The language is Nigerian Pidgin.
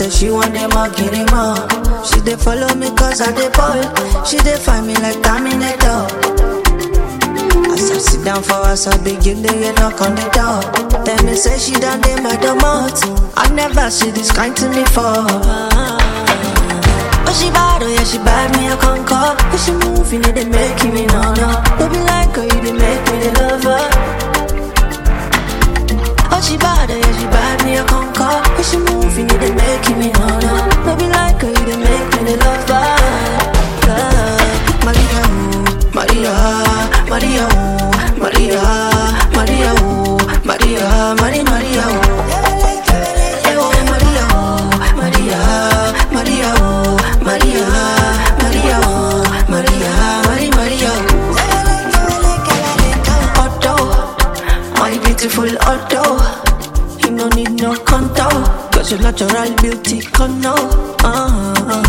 say she want them all, get him all. She dey follow me cause I dey ball. She dey find me like Terminator. As I sit down for us, I begin to get knock on the door. Tell me say she done dey my domot. I never see this kind to me for. Oh she bad, oh yeah she bad, me a conquer. If she move, you know they making me no. Don't be like her, you they make me the lover. Oh she bad, oh yeah she bad, me a conquer. If she move, you know they making me no. Don't be like her, you they make me the lover. Maria, ooh, Maria, Maria, ooh, Maria, Maria, ooh, Maria, Maria, Maria, ooh. Beautiful auto, you no need no contour, cause your natural beauty come now.